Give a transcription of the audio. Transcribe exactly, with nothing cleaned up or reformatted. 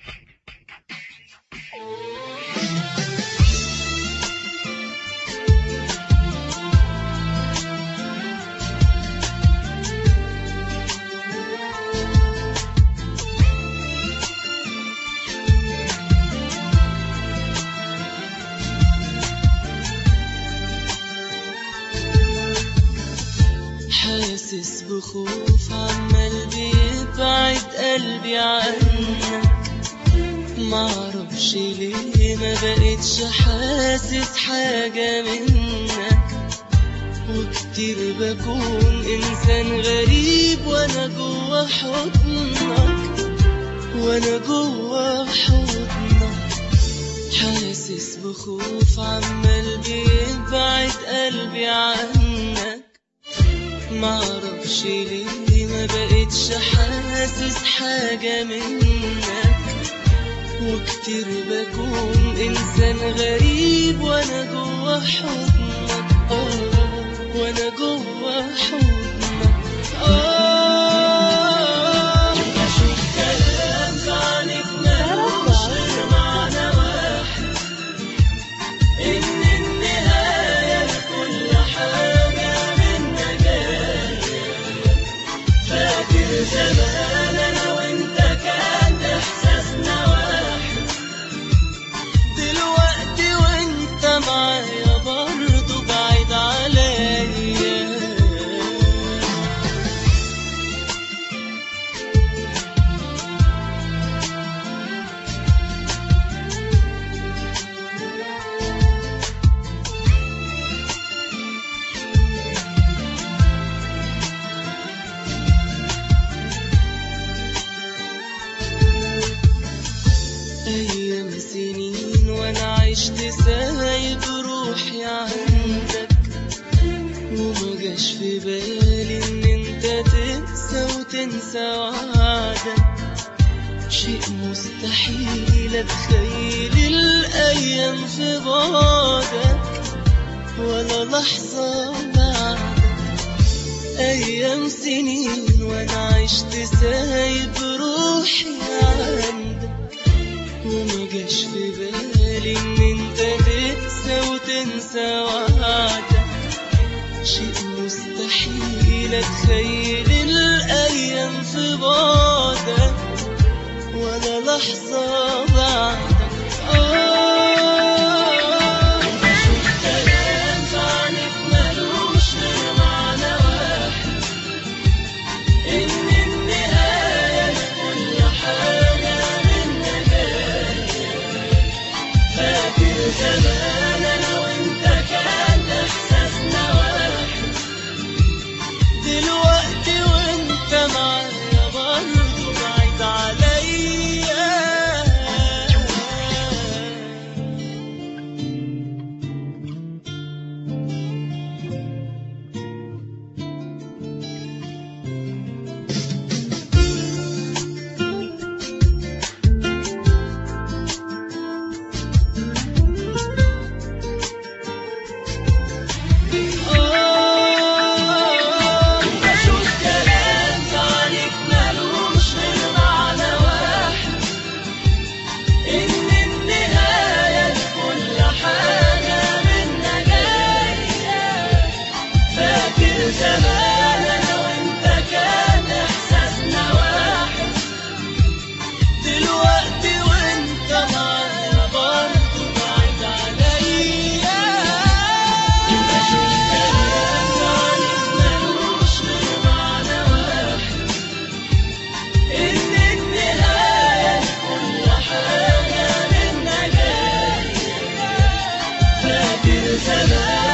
حاسس بخوف عمال بيبعد قلبي عنك، معرفش ليه ما بقتش حاسس حاجة منك، وكتير بكون إنسان غريب وأنا جوا حضنك، وأنا جوا حضنك. حاسس بخوف عمال بيبعد قلبي عنك، معرفش ليه ما بقتش حاسس حاجة منك، وكتير بكون إنسان غريب وأنا جوا حضنك، آه وأنا جوا حضنك. آه بشوف كلام في عينيك ملوش غير معنى واحد، إن النهاية لكل حاجة منا جاية. فاكر زمان أنا وأنت كان إحساسنا واحد، دلوقتي وأنت معايا برضه بعيد عليا. أيام سنين وأنا عشت سايب روحي عندك، وما جاش في بالي إن أنت تنسى وتنسى وعدك. شيء مستحيل أتخيل الأيام في بعدك ولا لحظة بعدك. أيام سنين وأنا عشت سايب روحي عندك، وما جاش في بالي إن أنت تنسى وتنسى وعدك. شيء مستحيل أتخيل الأيام في بعدك ولا لحظة بعدك. آه بشوف كلام في عينيك ملوش غير معنى واحد، إن النهاية لكل حاجة منا جاية. فاكر زمان أنا وأنت كان إحساسنا واحد، دلوقتي وأنت معايا برضه بعيد عليا. زمان أنا وأنت كان إحساسنا واحد، دلوقتي وأنت معايا برضه بعيد عليا. بشوف كلام في عينيك ملوش غير معنى واحد، إن النهاية لكل حاجة منا جاية. فاكر زمان